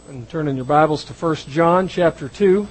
And turn in your Bibles to 1 John chapter 2.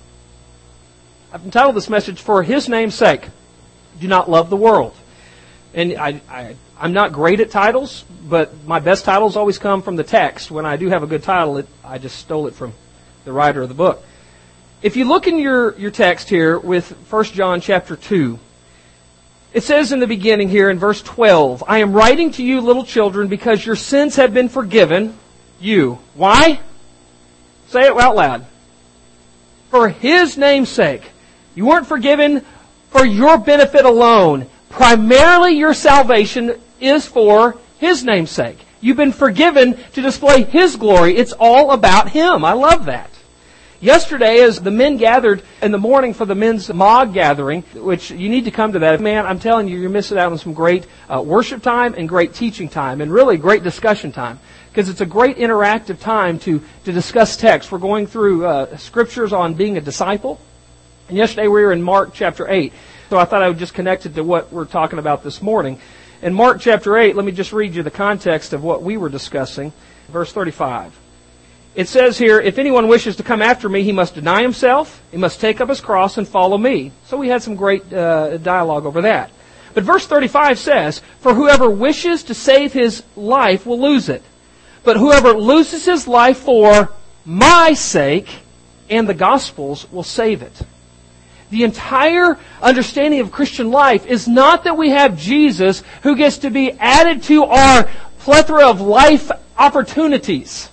I've entitled this message, For His Name's Sake, Do Not Love the World. And I'm not great at titles, but my best titles always come from the text. When I do have a good title, I just stole it from the writer of the book. If you look in your text here with 1 John chapter 2, it says in the beginning here in verse 12, I am writing to you, little children, because your sins have been forgiven you. Why? Say it out loud. For His name's sake. You weren't forgiven for your benefit alone. Primarily your salvation is for His name's sake. You've been forgiven to display His glory. It's all about Him. I love that. Yesterday, as the men gathered in the morning for the men's MOG gathering, which you need to come to that. Man, I'm telling you, you're missing out on some great worship time and great teaching time and really great discussion time. Because it's a great interactive time to discuss text. We're going through scriptures on being a disciple. And yesterday we were in Mark chapter 8. So I thought I would just connect it to what we're talking about this morning. In Mark chapter 8, let me just read you the context of what we were discussing. Verse 35. It says here, if anyone wishes to come after me, he must deny himself, he must take up his cross and follow me. So we had some great dialogue over that. But verse 35 says, for whoever wishes to save his life will lose it. But whoever loses his life for my sake and the gospel's will save it. The entire understanding of Christian life is not that we have Jesus who gets to be added to our plethora of life opportunities.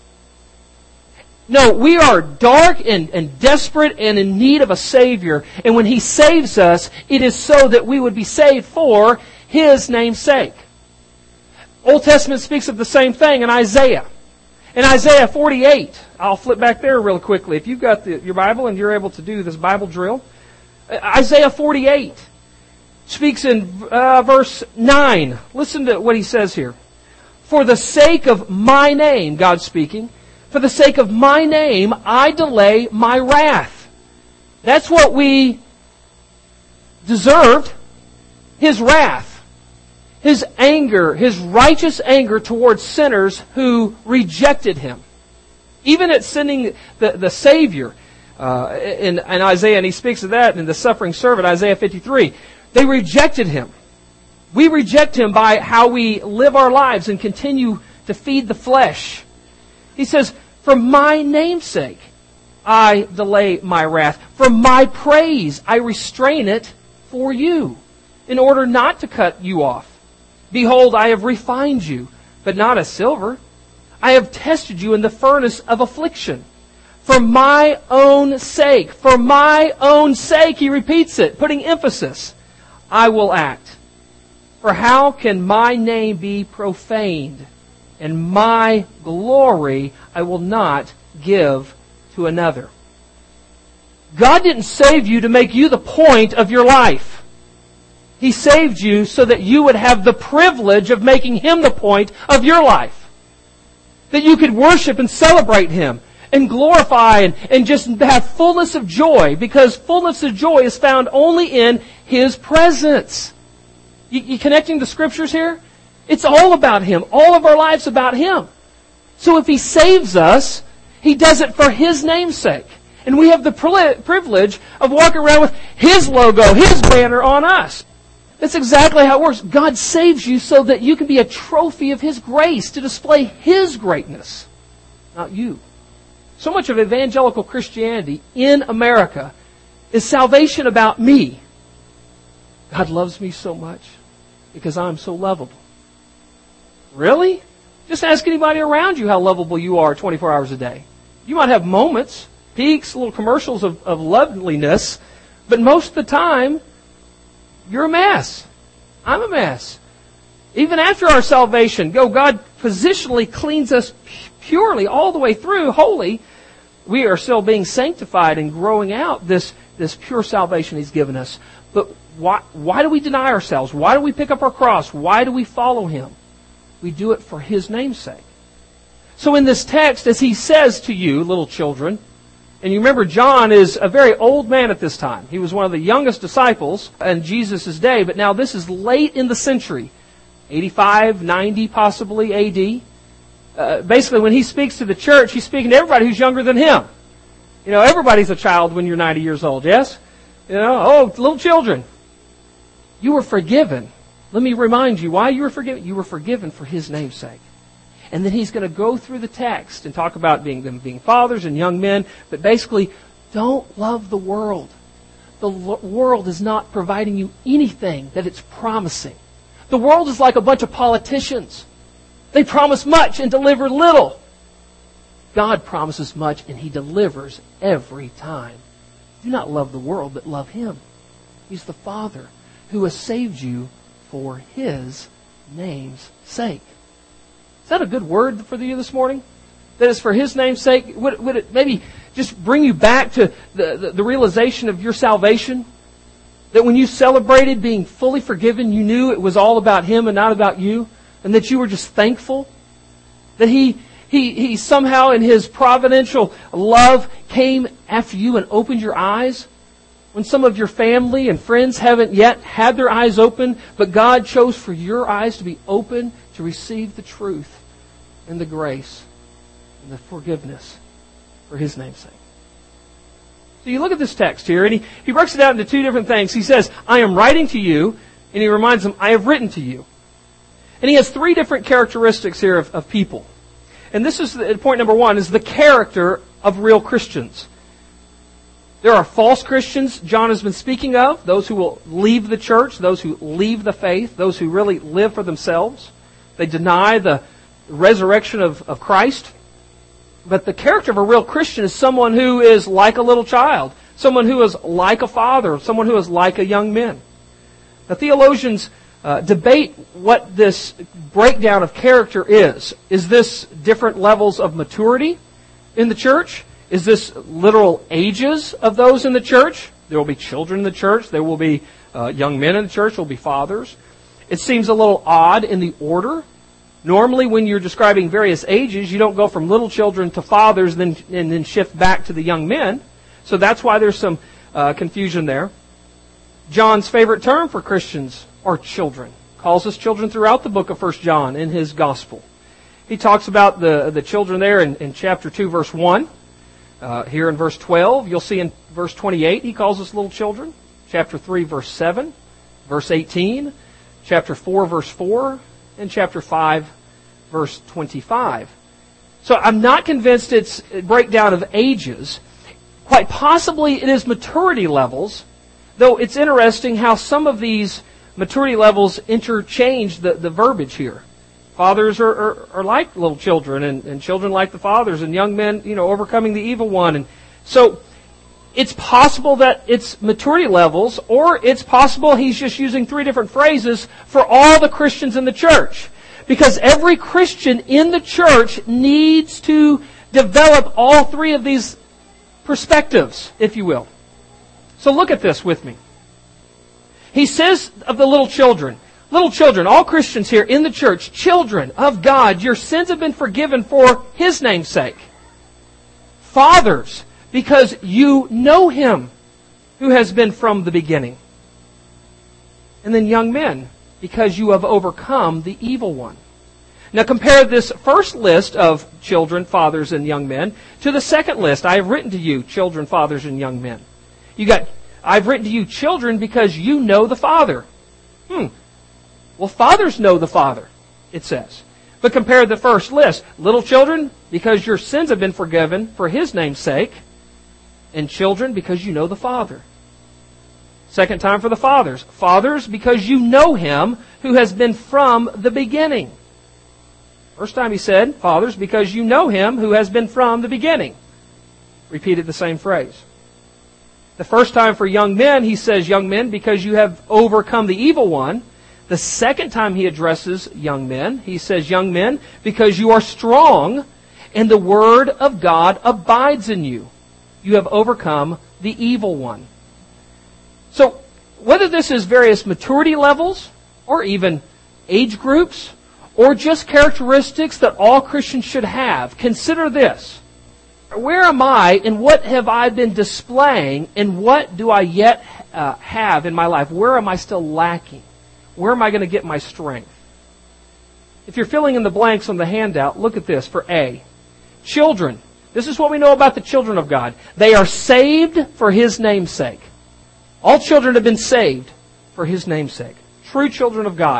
No, we are dark and desperate and in need of a Savior. And when He saves us, it is so that we would be saved for His name's sake. Old Testament speaks of the same thing in Isaiah. In Isaiah 48, I'll flip back there real quickly. If you've got your Bible and you're able to do this Bible drill, Isaiah 48 speaks in verse 9. Listen to what he says here. For the sake of my name, God's speaking, for the sake of my name, I delay my wrath. That's what we deserved, His wrath. His anger, His righteous anger towards sinners who rejected Him. Even at sending the Savior in Isaiah, and he speaks of that in the suffering servant, Isaiah 53, they rejected Him. We reject Him by how we live our lives and continue to feed the flesh. He says, for my name's sake, I delay my wrath. For my praise, I restrain it for you, in order not to cut you off. Behold, I have refined you, but not as silver. I have tested you in the furnace of affliction. For my own sake, he repeats it, putting emphasis, I will act. For how can my name be profaned? And my glory I will not give to another. God didn't save you to make you the point of your life. He saved you so that you would have the privilege of making Him the point of your life. That you could worship and celebrate Him and glorify and just have fullness of joy, because fullness of joy is found only in His presence. You connecting the scriptures here? It's all about Him. All of our lives about Him. So if He saves us, He does it for His name's sake. And we have the privilege of walking around with His logo, His banner on us. That's exactly how it works. God saves you so that you can be a trophy of His grace to display His greatness, not you. So much of evangelical Christianity in America is salvation about me. God loves me so much because I'm so lovable. Really? Just ask anybody around you how lovable you are 24 hours a day. You might have moments, peaks, little commercials of loveliness, but most of the time, you're a mess. I'm a mess. Even after our salvation, God positionally cleans us purely all the way through, holy. We are still being sanctified and growing out this pure salvation He's given us. But why do we deny ourselves? Why do we pick up our cross? Why do we follow Him? We do it for His name's sake. So in this text, as He says to you, little children, and you remember John is a very old man at this time. He was one of the youngest disciples in Jesus' day, but now this is late in the century, 85, 90 possibly AD. basically when he speaks to the church, he's speaking to everybody who's younger than him. You know, everybody's a child when you're 90 years old, yes? You know, oh, little children. You were forgiven. Let me remind you why you were forgiven. You were forgiven for His name's sake. And then he's going to go through the text and talk about them being fathers and young men. But basically, don't love the world. The world is not providing you anything that it's promising. The world is like a bunch of politicians. They promise much and deliver little. God promises much and He delivers every time. Do not love the world, but love Him. He's the Father who has saved you for His name's sake. Is that a good word for you this morning? That is for His name's sake? Would it maybe just bring you back to the realization of your salvation? That when you celebrated being fully forgiven, you knew it was all about Him and not about you? And that you were just thankful? That He somehow in His providential love came after you and opened your eyes? When some of your family and friends haven't yet had their eyes open, but God chose for your eyes to be open to receive the truth and the grace and the forgiveness for His name's sake. So you look at this text here, and he breaks it out into two different things. He says, I am writing to you, and he reminds them, I have written to you. And he has three different characteristics here of people. And this is point number one, is the character of real Christians. There are false Christians John has been speaking of, those who will leave the church, those who leave the faith, those who really live for themselves. They deny the resurrection of Christ. But the character of a real Christian is someone who is like a little child, someone who is like a father, someone who is like a young man. The theologians debate what this breakdown of character is. Is this different levels of maturity in the church? Is this literal ages of those in the church? There will be children in the church. There will be young men in the church. There will be fathers. It seems a little odd in the order. Normally, when you're describing various ages, you don't go from little children to fathers and then shift back to the young men. So that's why there's some confusion there. John's favorite term for Christians are children. Calls us children throughout the book of 1 John in his gospel. He talks about the children there in chapter 2, verse 1. Here in verse 12, you'll see in verse 28, he calls us little children. Chapter 3, verse 7. Verse 18. Chapter 4, verse 4. And chapter 5, verse 25. So I'm not convinced it's a breakdown of ages. Quite possibly it is maturity levels, though it's interesting how some of these maturity levels interchange the verbiage here. Fathers are like little children, and children like the fathers, and young men, overcoming the evil one. And so it's possible that it's maturity levels, or it's possible he's just using three different phrases for all the Christians in the church. Because every Christian in the church needs to develop all three of these perspectives, if you will. So look at this with me. He says of the little children, all Christians here in the church, children of God, your sins have been forgiven for His name's sake. Fathers, because you know Him who has been from the beginning. And then young men, because you have overcome the evil one. Now compare this first list of children, fathers, and young men to the second list. I have written to you, children, fathers, and young men. I've written to you, children, because you know the Father. Well, fathers know the Father, it says. But compare the first list. Little children, because your sins have been forgiven for His name's sake. And children, because you know the Father. Second time for the fathers. Fathers, because you know Him who has been from the beginning. First time he said, fathers, because you know Him who has been from the beginning. Repeated the same phrase. The first time for young men, he says, young men, because you have overcome the evil one. The second time he addresses young men, he says, young men, because you are strong and the Word of God abides in you. You have overcome the evil one. So, whether this is various maturity levels, or even age groups, or just characteristics that all Christians should have, consider this. Where am I, and what have I been displaying, and what do I yet have in my life? Where am I still lacking? Where am I going to get my strength? If you're filling in the blanks on the handout, look at this for A. Children. This is what we know about the children of God. They are saved for His name's sake. All children have been saved for His name's sake. True children of God.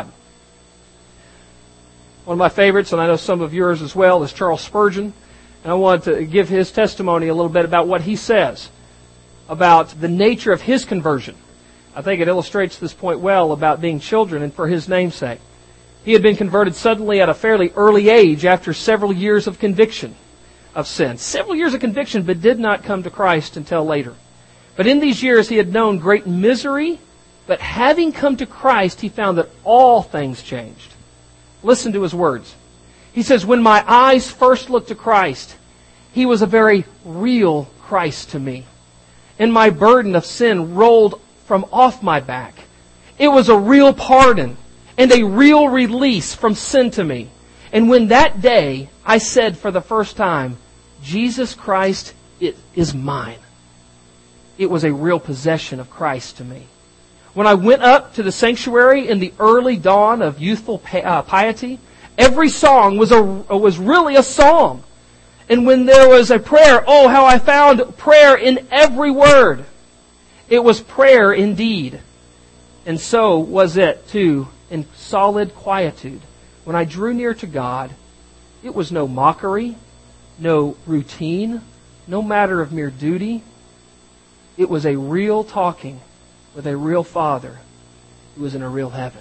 One of my favorites, and I know some of yours as well, is Charles Spurgeon. And I want to give his testimony a little bit about what he says about the nature of his conversion. I think it illustrates this point well about being children and for His name's sake. He had been converted suddenly at a fairly early age after several years of conviction of sin. Several years of conviction, but did not come to Christ until later. But in these years he had known great misery, but having come to Christ, he found that all things changed. Listen to his words. He says, when my eyes first looked to Christ, He was a very real Christ to me. And my burden of sin rolled from off my back. It was a real pardon and a real release from sin to me. And when that day I said for the first time, Jesus Christ, it is mine. It was a real possession of Christ to me. When I went up to the sanctuary in the early dawn of youthful piety, every song was really a psalm. And when there was a prayer, oh, how I found prayer in every word. It was prayer indeed. And so was it, too, in solid quietude. When I drew near to God, it was no mockery, no routine, no matter of mere duty. It was a real talking with a real Father who was in a real heaven.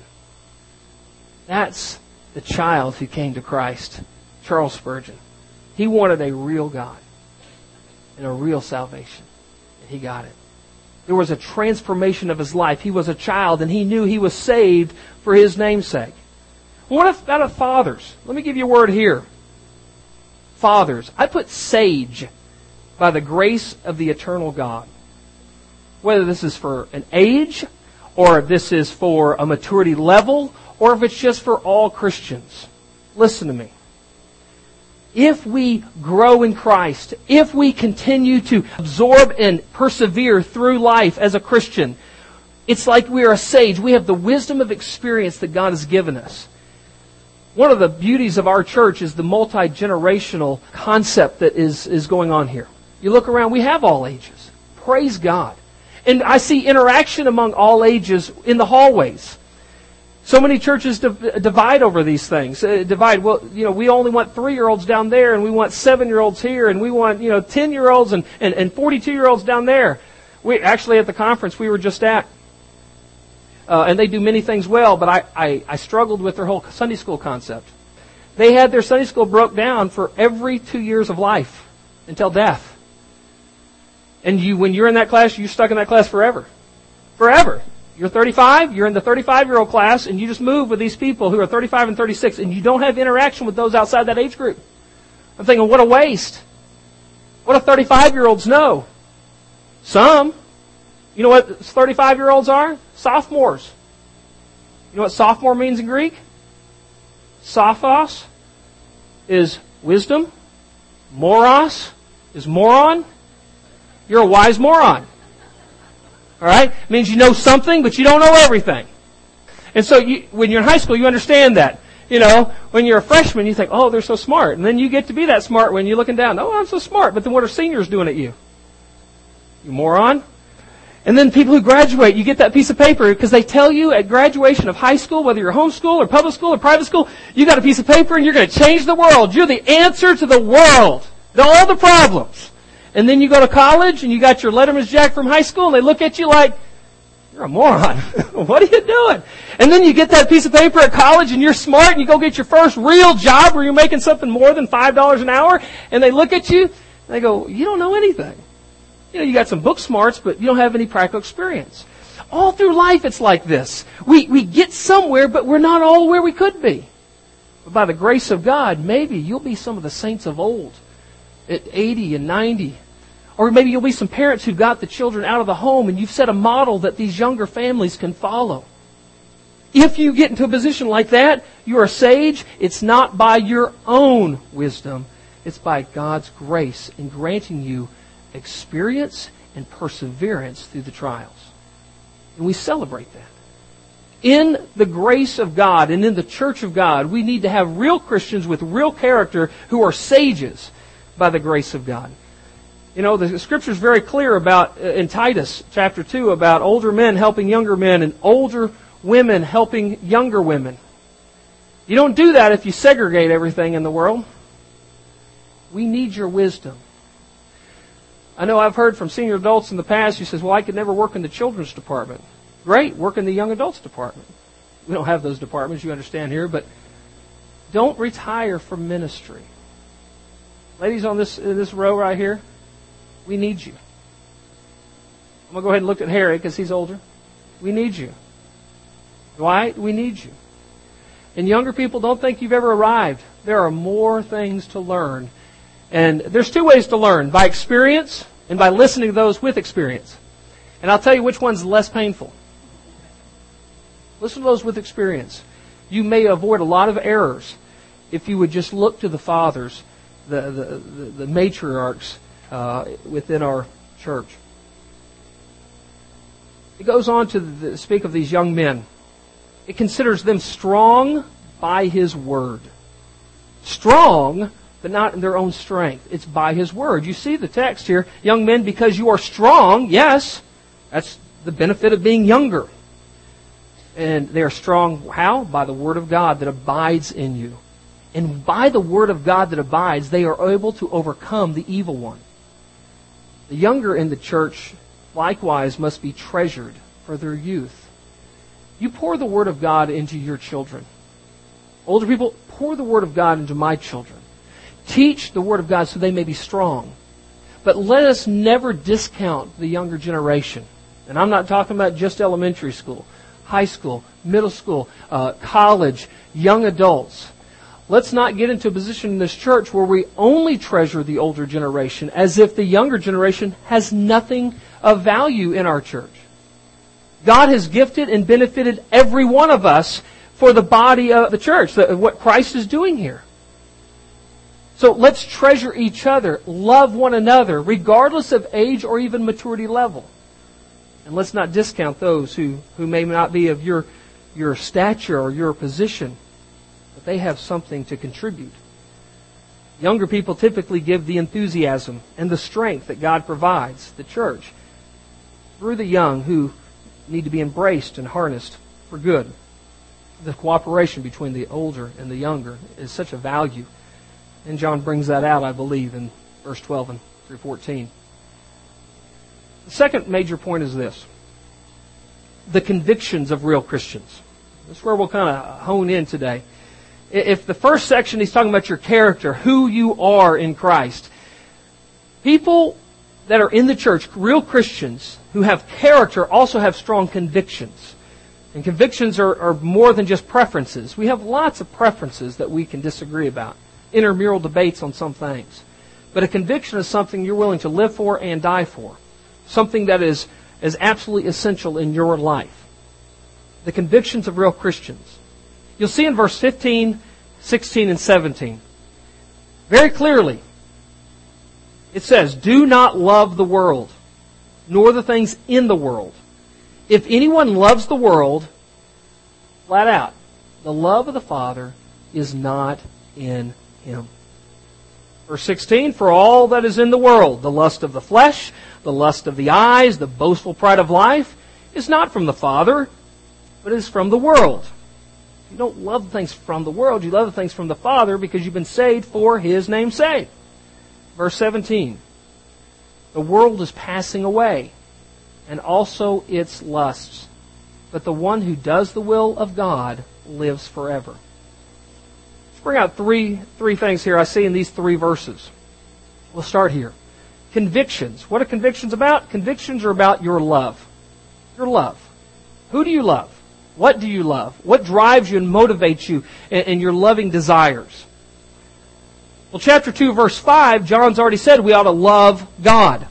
That's the child who came to Christ, Charles Spurgeon. He wanted a real God and a real salvation, and he got it. There was a transformation of his life. He was a child, and he knew he was saved for His name's sake. What about fathers? Let me give you a word here. Fathers. I put sage by the grace of the eternal God. Whether this is for an age, or if this is for a maturity level, or if it's just for all Christians. Listen to me. If we grow in Christ, if we continue to absorb and persevere through life as a Christian, it's like we are a sage. We have the wisdom of experience that God has given us. One of the beauties of our church is the multi-generational concept that is going on here. You look around, we have all ages. Praise God. And I see interaction among all ages in the hallways. So many churches divide over these things. Well, we only want 3-year-olds down there, and we want 7-year-olds here, and we want, 10-year-olds and 42-year-olds down there. We actually, at the conference we were just at, and they do many things well, but I struggled with their whole Sunday school concept. They had their Sunday school broke down for every 2 years of life until death. And when you're in that class, you're stuck in that class forever. Forever. You're 35, you're in the 35-year-old class, and you just move with these people who are 35 and 36, and you don't have interaction with those outside that age group. I'm thinking, what a waste. What do 35-year-olds know? Some. You know what 35-year-olds are? Sophomores. You know what sophomore means in Greek? Sophos is wisdom. Moros is moron. You're a wise moron. All right? It means you know something, but you don't know everything. And so when you're in high school, you understand that. When you're a freshman, you think, oh, they're so smart. And then you get to be that smart when you're looking down. Oh, I'm so smart. But then what are seniors doing at you? You moron. And then people who graduate, you get that piece of paper because they tell you at graduation of high school, whether you're homeschool or public school or private school, you got a piece of paper and you're going to change the world. You're the answer to the world, to all the problems. And then you go to college and you got your Letterman's jacket from high school and they look at you like, you're a moron. What are you doing? And then you get that piece of paper at college and you're smart and you go get your first real job where you're making something more than $5 an hour and they look at you and they go, you don't know anything. You got some book smarts, but you don't have any practical experience. All through life it's like this. We get somewhere, but we're not all where we could be. But by the grace of God, maybe you'll be some of the saints of old at 80 and 90. Or maybe you'll be some parents who got the children out of the home and you've set a model that these younger families can follow. If you get into a position like that, you're a sage. It's not by your own wisdom. It's by God's grace in granting you experience and perseverance through the trials. And we celebrate that. In the grace of God and in the church of God, we need to have real Christians with real character who are sages by the grace of God. You know, the Scripture is very clear about, in Titus chapter 2, about older men helping younger men and older women helping younger women. You don't do that if you segregate everything in the world. We need your wisdom. I know I've heard from senior adults in the past who says, well, I could never work in the children's department. Great, work in the young adults department. We don't have those departments, you understand here, but don't retire from ministry. Ladies on this row right here, we need you. I'm going to go ahead and look at Harry because he's older. We need you. Dwight, we need you. And younger people, don't think you've ever arrived. There are more things to learn. And there's two ways to learn, by experience and by listening to those with experience. And I'll tell you which one's less painful. Listen to those with experience. You may avoid a lot of errors if you would just look to the fathers, the matriarchs within our church. It goes on to speak of these young men. It considers them strong by His Word. Strong, but not in their own strength. It's by His Word. You see the text here. Young men, because you are strong, yes, that's the benefit of being younger. And they are strong, how? By the Word of God that abides in you. And by the Word of God that abides, they are able to overcome the evil one. The younger in the church, likewise, must be treasured for their youth. You pour the Word of God into your children. Older people, pour the Word of God into my children. Teach the Word of God so they may be strong. But let us never discount the younger generation. And I'm not talking about just elementary school. High school, middle school, college, young adults. Let's not get into a position in this church where we only treasure the older generation as if the younger generation has nothing of value in our church. God has gifted and benefited every one of us for the body of the church, what Christ is doing here. So let's treasure each other, love one another, regardless of age or even maturity level. And let's not discount those who may not be of your stature or your position, but they have something to contribute. Younger people typically give the enthusiasm and the strength that God provides the church through the young who need to be embraced and harnessed for good. The cooperation between the older and the younger is such a value. And John brings that out, I believe, in verse 12 and through 14. The second major point is this: the convictions of real Christians. That's where we'll kind of hone in today. If the first section he's talking about your character, who you are in Christ, people that are in the church, real Christians who have character, also have strong convictions. And convictions are more than just preferences. We have lots of preferences that we can disagree about. Intramural debates on some things. But a conviction is something you're willing to live for and die for. Something that is absolutely essential in your life. The convictions of real Christians. You'll see in verse 15, 16, and 17. Very clearly, it says, do not love the world, nor the things in the world. If anyone loves the world, flat out, the love of the Father is not in him. Verse 16, for all that is in the world, the lust of the flesh, the lust of the eyes, the boastful pride of life, is not from the Father, but is from the world. You don't love the things from the world, you love the things from the Father because you've been saved for His name's sake. Verse 17, the world is passing away, and also its lusts. But the one who does the will of God lives forever. Let's bring out three things here I see in these three verses. We'll start here. Convictions. What are convictions about? Convictions are about your love. Your love. Who do you love? What do you love? What drives you and motivates you in your loving desires? Well, chapter 2, verse 5, John's already said we ought to love God.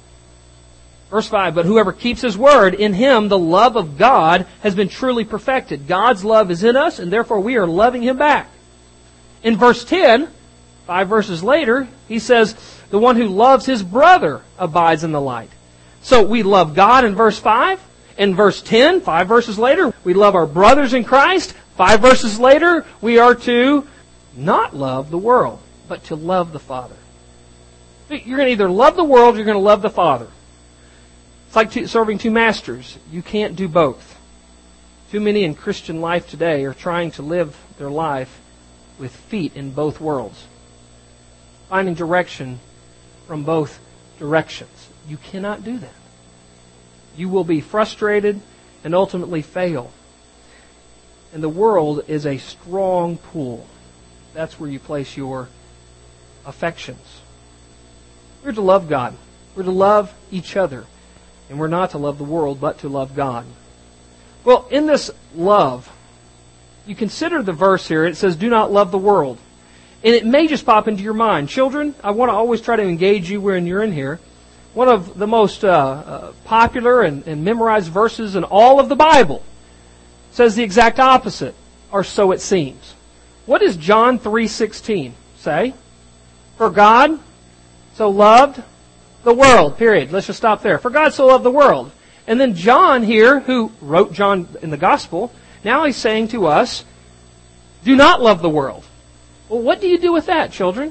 Verse 5, but whoever keeps His word, in him the love of God has been truly perfected. God's love is in us, and therefore we are loving Him back. In verse 10, 5 verses later, he says, the one who loves his brother abides in the light. So we love God in verse 5, In verse 10, 5 verses later, we love our brothers in Christ. 5 verses later, we are to not love the world, but to love the Father. You're going to either love the world or you're going to love the Father. It's like serving two masters. You can't do both. Too many in Christian life today are trying to live their life with feet in both worlds, finding direction from both directions. You cannot do that. You will be frustrated and ultimately fail. And the world is a strong pull. That's where you place your affections. We're to love God. We're to love each other. And we're not to love the world, but to love God. Well, in this love, you consider the verse here. It says, do not love the world. And it may just pop into your mind. Children, I want to always try to engage you when you're in here. One of the most popular and memorized verses in all of the Bible says the exact opposite, or so it seems. What does John 3:16 say? For God so loved the world, period. Let's just stop there. For God so loved the world. And then John here, who wrote John in the Gospel, now he's saying to us, do not love the world. Well, what do you do with that, children?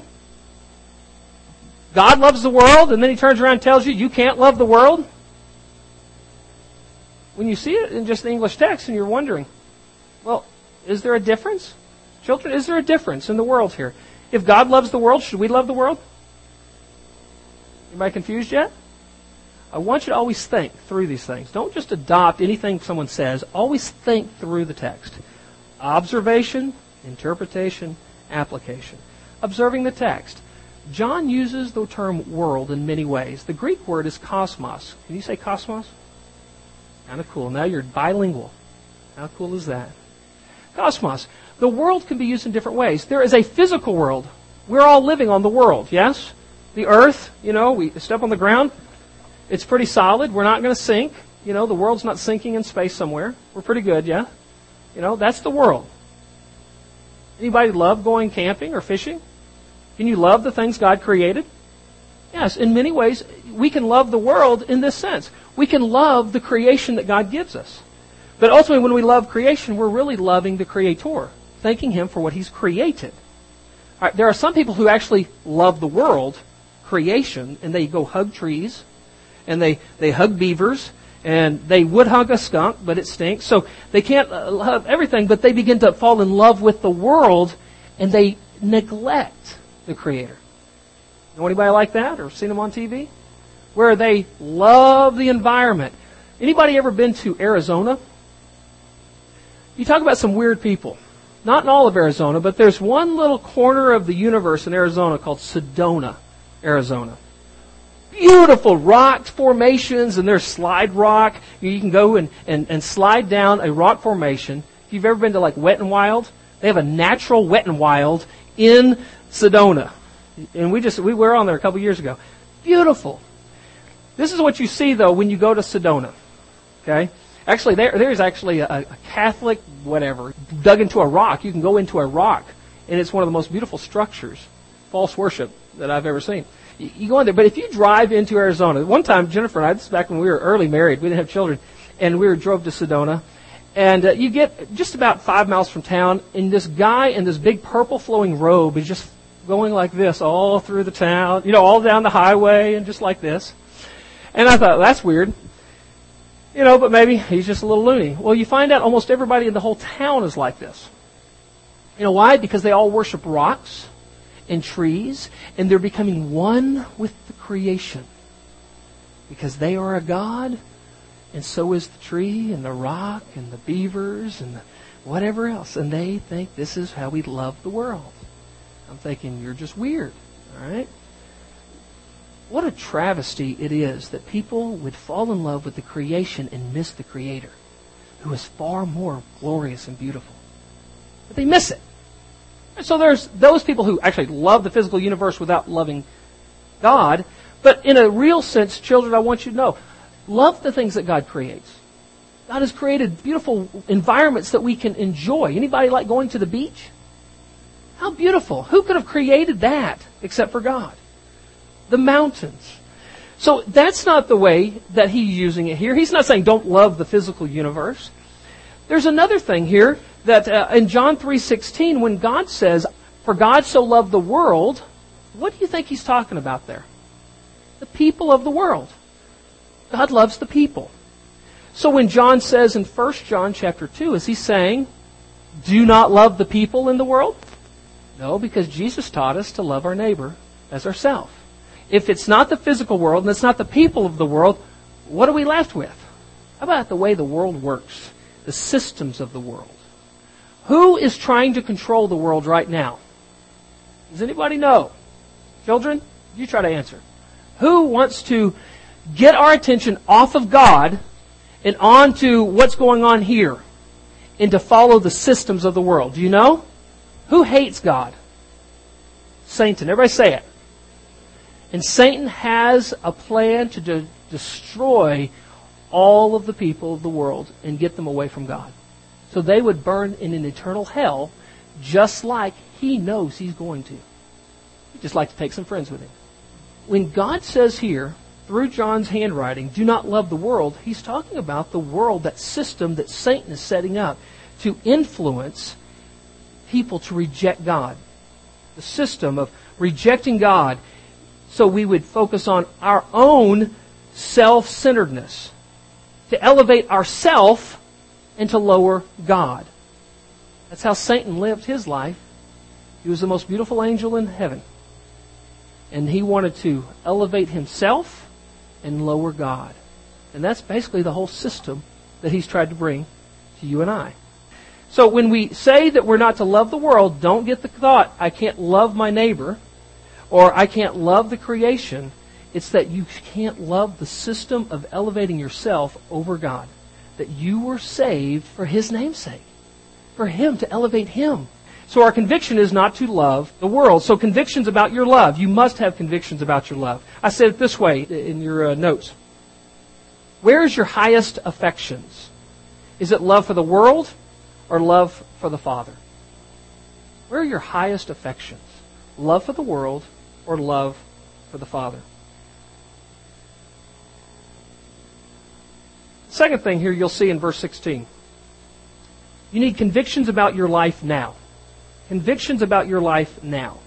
God loves the world, and then He turns around and tells you, you can't love the world? When you see it in just the English text and you're wondering, well, is there a difference? Children, is there a difference in the world here? If God loves the world, should we love the world? Anybody confused yet? I want you to always think through these things. Don't just adopt anything someone says. Always think through the text. Observation, interpretation, application. Observing the text. John uses the term world in many ways. The Greek word is cosmos. Can you say cosmos? Kind of cool. Now you're bilingual. How cool is that? Cosmos. The world can be used in different ways. There is a physical world. We're all living on the world, yes? The earth, we step on the ground. It's pretty solid. We're not going to sink. The world's not sinking in space somewhere. We're pretty good, yeah? That's the world. Anybody love going camping or fishing? Can you love the things God created? Yes, in many ways, we can love the world in this sense. We can love the creation that God gives us. But ultimately, when we love creation, we're really loving the Creator, thanking Him for what He's created. All right, there are some people who actually love the world, creation, and they go hug trees, and they hug beavers, and they would hug a skunk, but it stinks. So they can't love everything, but they begin to fall in love with the world, and they neglect the Creator. Know anybody like that, or seen them on TV? Where they love the environment. Anybody ever been to Arizona? You talk about some weird people. Not in all of Arizona, but there's one little corner of the universe in Arizona called Sedona, Arizona. Beautiful rock formations, and there's slide rock. You can go and slide down a rock formation. If you've ever been to like Wet n Wild, they have a natural Wet n Wild in Sedona. And we were on there a couple years ago. Beautiful. This is what you see, though, when you go to Sedona. Okay? Actually, there's actually a Catholic, whatever, dug into a rock. You can go into a rock, and it's one of the most beautiful structures, false worship, that I've ever seen. You go in there, but if you drive into Arizona, one time, Jennifer and I, this is back when we were early married, we didn't have children, and we drove to Sedona, and you get just about 5 miles from town, and this guy in this big purple flowing robe is just going like this all through the town, all down the highway, and just like this. And I thought, that's weird. But maybe he's just a little loony. Well, you find out almost everybody in the whole town is like this. You know why? Because they all worship rocks and trees, and they're becoming one with the creation. Because they are a god, and so is the tree and the rock and the beavers and whatever else. And they think this is how we love the world. I'm thinking, you're just weird. All right? What a travesty it is that people would fall in love with the creation and miss the Creator, who is far more glorious and beautiful. But they miss it. And so there's those people who actually love the physical universe without loving God. But in a real sense, children, I want you to know, love the things that God creates. God has created beautiful environments that we can enjoy. Anybody like going to the beach? How beautiful. Who could have created that except for God? The mountains, So that's not the way that he's using it here. He's not saying don't love the physical universe. There's another thing here that in John 3:16, when God says, "For God so loved the world," what do you think he's talking about there? The people of the world. God loves the people. So when John says in 1 John chapter 2, is he saying, do not love the people in the world? No, because Jesus taught us to love our neighbor as ourselves. If it's not the physical world and it's not the people of the world, what are we left with? How about the way the world works? The systems of the world. Who is trying to control the world right now? Does anybody know? Children, you try to answer. Who wants to get our attention off of God and on to what's going on here and to follow the systems of the world? Do you know? Who hates God? Satan. Everybody say it. And Satan has a plan to destroy all of the people of the world and get them away from God. So they would burn in an eternal hell just like he knows he's going to. He'd just like to take some friends with him. When God says here, through John's handwriting, do not love the world, he's talking about the world, that system that Satan is setting up to influence people to reject God. The system of rejecting God so we would focus on our own self-centeredness, to elevate ourself and to lower God. That's how Satan lived his life. He was the most beautiful angel in heaven. And he wanted to elevate himself and lower God. And that's basically the whole system that he's tried to bring to you and I. So when we say that we're not to love the world, don't get the thought, I can't love my neighbor, or I can't love the creation. It's that you can't love the system of elevating yourself over God. That you were saved for his name's sake. For him, to elevate him. So our conviction is not to love the world. So convictions about your love. You must have convictions about your love. I said it this way in your notes. Where is your highest affections? Is it love for the world or love for the Father? Where are your highest affections? Love for the world or love for the Father? Second thing here you'll see in verse 16. You need convictions about your life now. Convictions about your life now.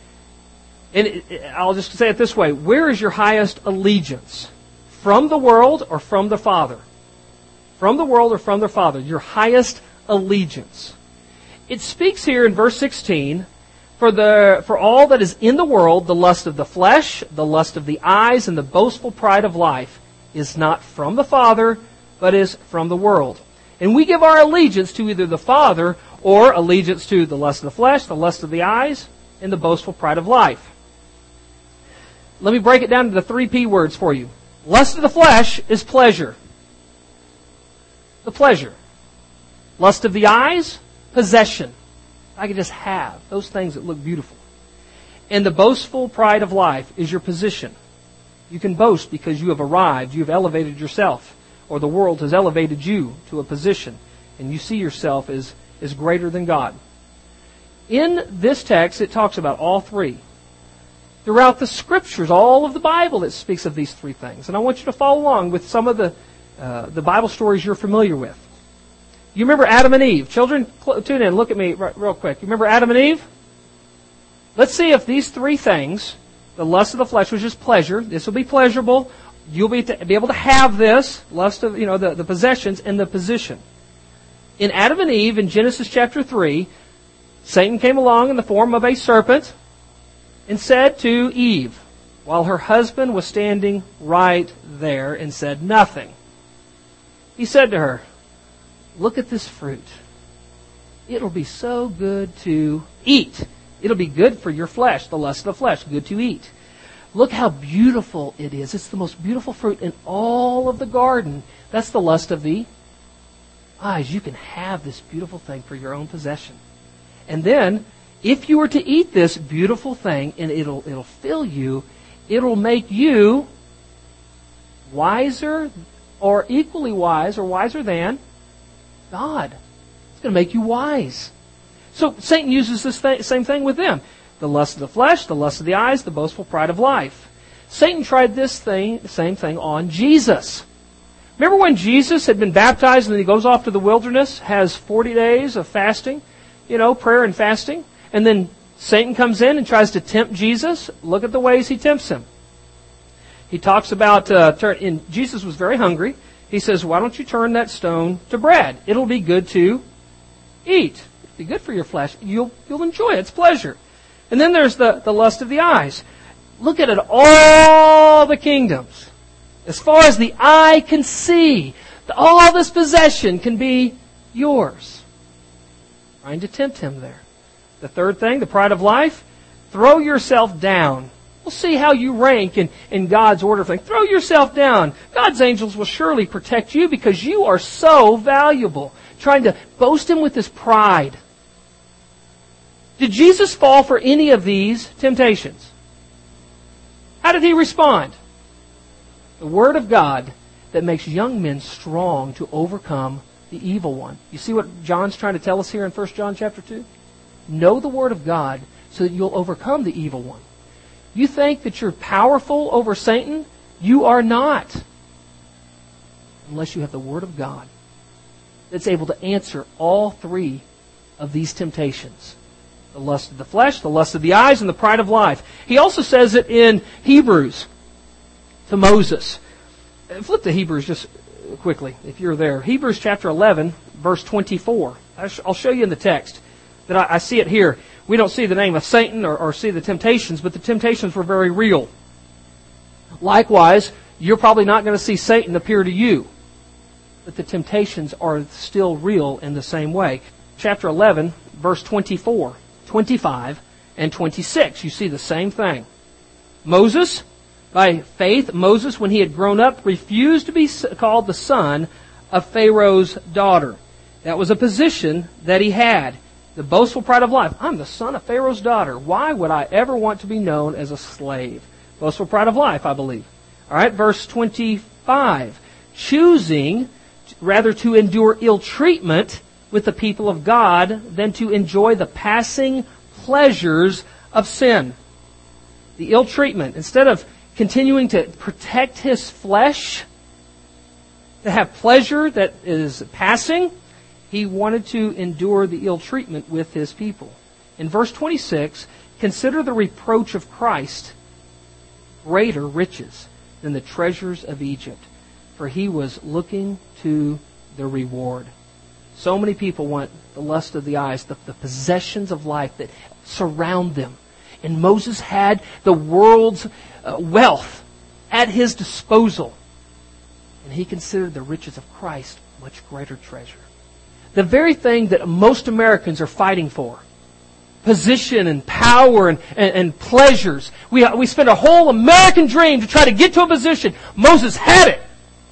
And I'll just say it this way. Where is your highest allegiance? From the world or from the Father? From the world or from the Father? Your highest allegiance. It speaks here in verse 16, for all that is in the world, the lust of the flesh, the lust of the eyes, and the boastful pride of life is not from the Father, but is from the world. And we give our allegiance to either the Father or allegiance to the lust of the flesh, the lust of the eyes, and the boastful pride of life. Let me break it down to the 3 P words for you. Lust of the flesh is pleasure. The pleasure. Lust of the eyes, possession. I can just have those things that look beautiful. And the boastful pride of life is your position. You can boast because you have arrived, you have elevated yourself, or the world has elevated you to a position, and you see yourself as greater than God. In this text, it talks about all 3. Throughout the Scriptures, all of the Bible, it speaks of these 3 things. And I want you to follow along with some of the Bible stories you're familiar with. You remember Adam and Eve? Children, tune in. Look at me real quick. You remember Adam and Eve? Let's see if these 3 things, the lust of the flesh was just pleasure. This will be pleasurable. You'll be able to have this, lust of, the possessions and the position. In Adam and Eve, in Genesis chapter 3, Satan came along in the form of a serpent and said to Eve, while her husband was standing right there, and said nothing. He said to her, look at this fruit. It'll be so good to eat. It'll be good for your flesh, the lust of the flesh, good to eat. Look how beautiful it is. It's the most beautiful fruit in all of the garden. That's the lust of the eyes. You can have this beautiful thing for your own possession. And then, if you were to eat this beautiful thing, and it'll fill you, it'll make you wiser or equally wise or wiser than God. It's going to make you wise. So Satan uses this same thing with them. The lust of the flesh, the lust of the eyes, the boastful pride of life. Satan tried the same thing on Jesus. Remember when Jesus had been baptized and then he goes off to the wilderness, has 40 days of fasting, prayer and fasting, and then Satan comes in and tries to tempt Jesus? Look at the ways he tempts him. He talks about, Jesus was very hungry. He says, why don't you turn that stone to bread? It'll be good to eat. It'll be good for your flesh. You'll enjoy it. It's pleasure. And then there's the lust of the eyes. Look at it, all the kingdoms. As far as the eye can see, all this possession can be yours. Trying to tempt him there. The third thing, the pride of life, throw yourself down. We'll see how you rank in God's order of things. Throw yourself down. God's angels will surely protect you because you are so valuable. Trying to boast him with his pride. Did Jesus fall for any of these temptations? How did he respond? The Word of God that makes young men strong to overcome the evil one. You see what John's trying to tell us here in 1 John chapter 2? Know the Word of God so that you'll overcome the evil one. You think that you're powerful over Satan? You are not. Unless you have the Word of God that's able to answer all three of these temptations. The lust of the flesh, the lust of the eyes, and the pride of life. He also says it in Hebrews to Moses. Flip to Hebrews just quickly, if you're there. Hebrews chapter 11, verse 24. I'll show you in the text that I see it here. We don't see the name of Satan or see the temptations, but the temptations were very real. Likewise, you're probably not going to see Satan appear to you. But the temptations are still real in the same way. Chapter 11, verse 24, 25, and 26. You see the same thing. Moses, by faith, Moses, when he had grown up, refused to be called the son of Pharaoh's daughter. That was a position that he had. The boastful pride of life. I'm the son of Pharaoh's daughter. Why would I ever want to be known as a slave? Boastful pride of life, I believe. All right, verse 25. Choosing rather to endure ill treatment with the people of God than to enjoy the passing pleasures of sin. The ill treatment. Instead of continuing to protect his flesh, to have pleasure that is passing, he wanted to endure the ill treatment with his people. In verse 26, consider the reproach of Christ greater riches than the treasures of Egypt, for he was looking to the reward. So many people want the lust of the eyes, the possessions of life that surround them. And Moses had the world's wealth at his disposal. And he considered the riches of Christ much greater treasure. The very thing that most Americans are fighting for. Position and power and pleasures. We spend a whole American dream to try to get to a position. Moses had it.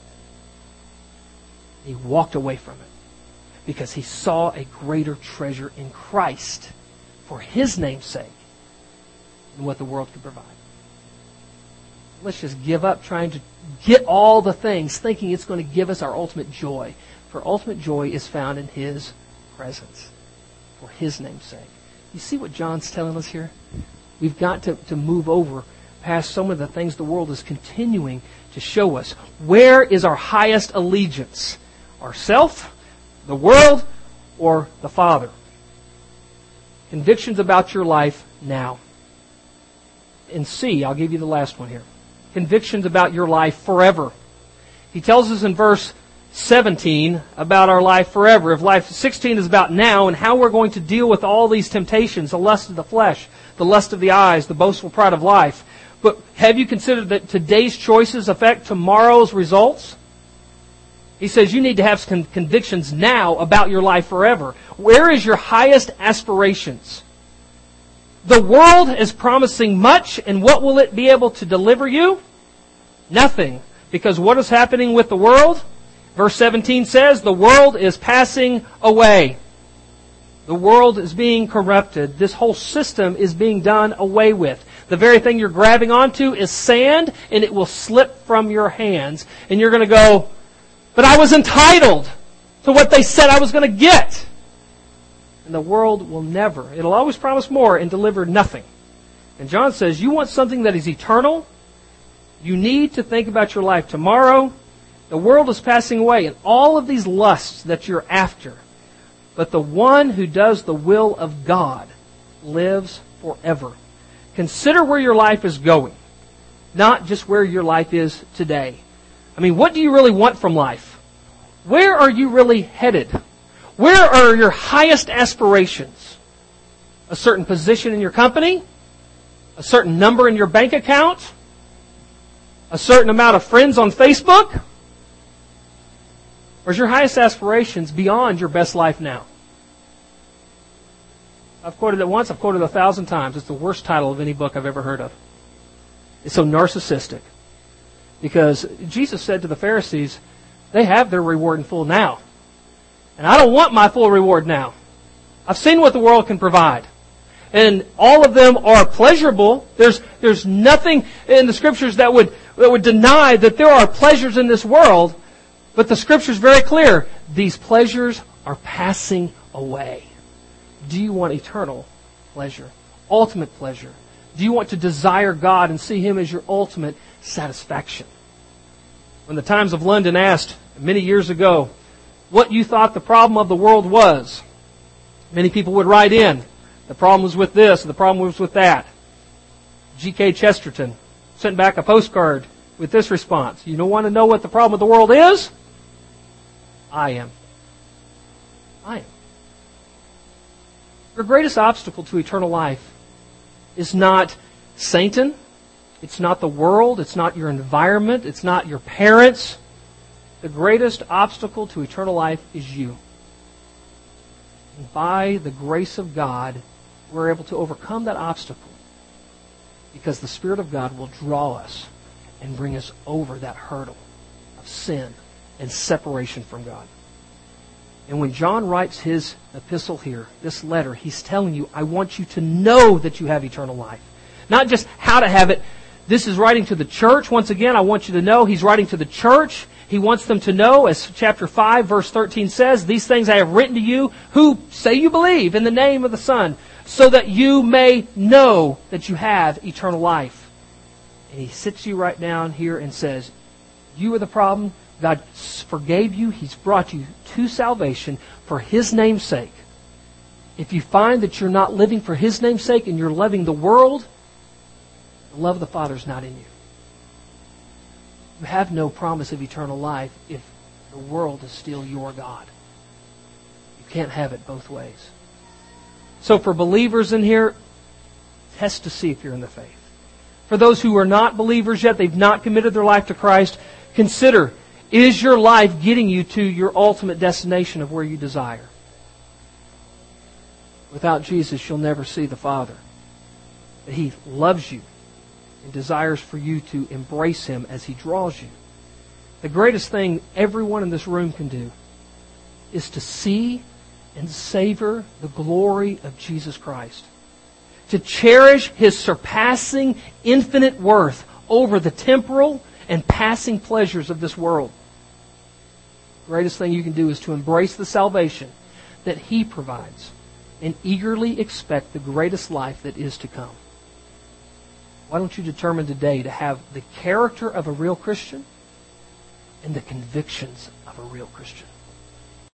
He walked away from it because he saw a greater treasure in Christ for his name's sake than what the world could provide. Let's just give up trying to get all the things, thinking it's going to give us our ultimate joy. For ultimate joy is found in his presence for his name's sake. You see what John's telling us here? We've got to move over past some of the things the world is continuing to show us. Where is our highest allegiance? Ourself, the world, or the Father? Convictions about your life now. And C, I'll give you the last one here. Convictions about your life forever. He tells us in verse 17 about our life forever. If life 16 is about now and how we're going to deal with all these temptations, the lust of the flesh, the lust of the eyes, the boastful pride of life. But have you considered that today's choices affect tomorrow's results? He says you need to have some convictions now about your life forever. Where is your highest aspirations? The world is promising much, and what will it be able to deliver you? Nothing. Because what is happening with the world? Verse 17 says, the world is passing away. The world is being corrupted. This whole system is being done away with. The very thing you're grabbing onto is sand, and it will slip from your hands. And you're going to go, but I was entitled to what they said I was going to get. And the world will never. It'll always promise more and deliver nothing. And John says, you want something that is eternal? You need to think about your life. Tomorrow, the world is passing away, and all of these lusts that you're after. But the one who does the will of God lives forever. Consider where your life is going, not just where your life is today. I mean, what do you really want from life? Where are you really headed? Where are your highest aspirations? A certain position in your company? A certain number in your bank account? A certain amount of friends on Facebook? Or is your highest aspirations beyond your best life now? I've quoted it once, I've quoted it 1,000 times. It's the worst title of any book I've ever heard of. It's so narcissistic. Because Jesus said to the Pharisees, they have their reward in full now. And I don't want my full reward now. I've seen what the world can provide. And all of them are pleasurable. There's nothing in the Scriptures that would deny that there are pleasures in this world. But the Scripture is very clear. These pleasures are passing away. Do you want eternal pleasure? Ultimate pleasure? Do you want to desire God and see Him as your ultimate satisfaction? When the Times of London asked many years ago what you thought the problem of the world was, many people would write in, the problem was with this, the problem was with that. G.K. Chesterton sent back a postcard with this response. You don't want to know what the problem of the world is? I am. Your greatest obstacle to eternal life is not Satan. It's not the world. It's not your environment. It's not your parents. The greatest obstacle to eternal life is you. And by the grace of God, we're able to overcome that obstacle because the Spirit of God will draw us and bring us over that hurdle of sin and separation from God. And when John writes his epistle here, this letter, he's telling you, I want you to know that you have eternal life. Not just how to have it. This is writing to the church. Once again, I want you to know he's writing to the church. He wants them to know, as chapter 5, verse 13 says, these things I have written to you who say you believe in the name of the Son, so that you may know that you have eternal life. And he sits you right down here and says, you are the problem. God forgave you. He's brought you to salvation for His name's sake. If you find that you're not living for His name's sake and you're loving the world, the love of the Father is not in you. You have no promise of eternal life if the world is still your God. You can't have it both ways. So for believers in here, test to see if you're in the faith. For those who are not believers yet, they've not committed their life to Christ, consider, is your life getting you to your ultimate destination of where you desire? Without Jesus, you'll never see the Father. But He loves you and desires for you to embrace Him as He draws you. The greatest thing everyone in this room can do is to see and savor the glory of Jesus Christ. To cherish His surpassing infinite worth over the temporal and passing pleasures of this world. The greatest thing you can do is to embrace the salvation that He provides and eagerly expect the greatest life that is to come. Why don't you determine today to have the character of a real Christian and the convictions of a real Christian?